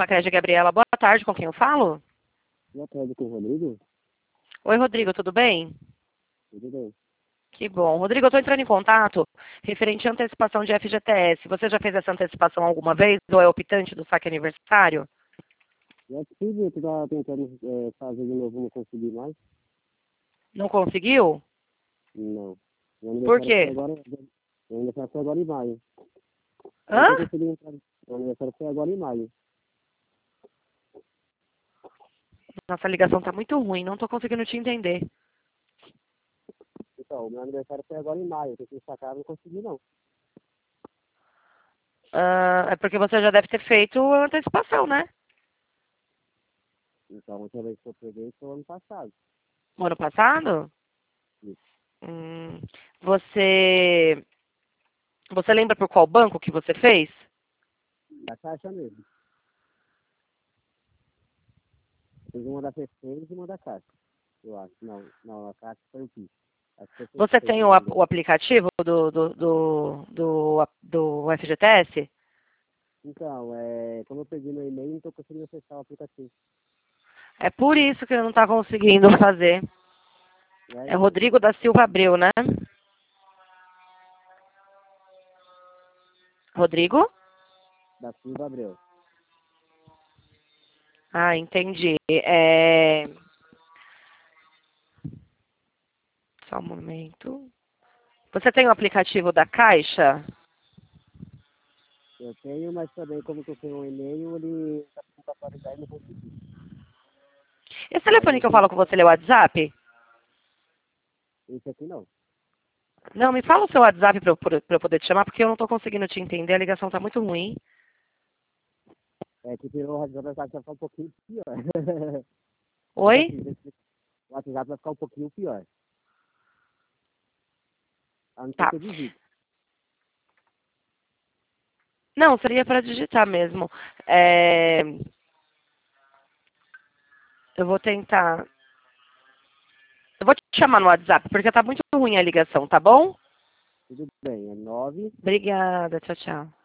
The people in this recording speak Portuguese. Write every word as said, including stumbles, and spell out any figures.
Sacredi Gabriela. Boa tarde, com quem eu falo? Boa tarde, com o Rodrigo. Oi, Rodrigo, tudo bem? Tudo bem? Que bom. Rodrigo, eu estou entrando em contato referente à antecipação de F G T S. Você já fez essa antecipação alguma vez ou é optante do saque aniversário? Já tive, eu estava tentando é, fazer de novo, não consegui mais. Não conseguiu? Não. Meu Por aniversário foi quê? agora, meu aniversário foi agora em maio. Eu Hã? nunca consegui entrar. Meu aniversário foi agora em maio. Nossa ligação está muito ruim, não estou conseguindo te entender. Então, meu aniversário foi agora em maio. Eu tentei sacar, não consegui não. Ah, é porque você já deve ter feito a antecipação, né? Então, a última vez que eu peguei foi ano passado. No ano passado? Isso. Hum, você, você lembra por qual banco que você fez? Da Caixa mesmo. Fiz uma da C seis e uma da Caixa, eu acho. Não, não, a Caixa foi o P I. Acho que foi Você feito tem no o, ap- nome o aplicativo do, do, do, do, do F G T S? Então, é, como eu peguei meu e-mail, não estou conseguindo acessar o aplicativo. É por isso que eu não está conseguindo fazer. É, É então, Rodrigo da Silva Abreu, né? Rodrigo? da Silva Abreu. Ah, entendi. É... Só um momento. Você tem o aplicativo da Caixa? Eu tenho, mas também, como que eu tenho um e-mail, ele está com atualizar e não consegui. Esse Aí telefone eu que eu tenho falo com você, ele é o WhatsApp? esse aqui não. Não, me fala o seu WhatsApp para eu, pra eu poder te chamar, porque eu não estou conseguindo te entender. A ligação está muito ruim. É que tirou o WhatsApp vai ficar um pouquinho pior. Tipo Oi? assim, o WhatsApp vai ficar um pouquinho pior. A não ser Tá. que eu digite. Não, seria para digitar mesmo. É... Eu vou tentar. Eu vou te chamar no WhatsApp, porque tá muito ruim a ligação, tá bom? Tudo bem, é nove Obrigada, tchau, tchau.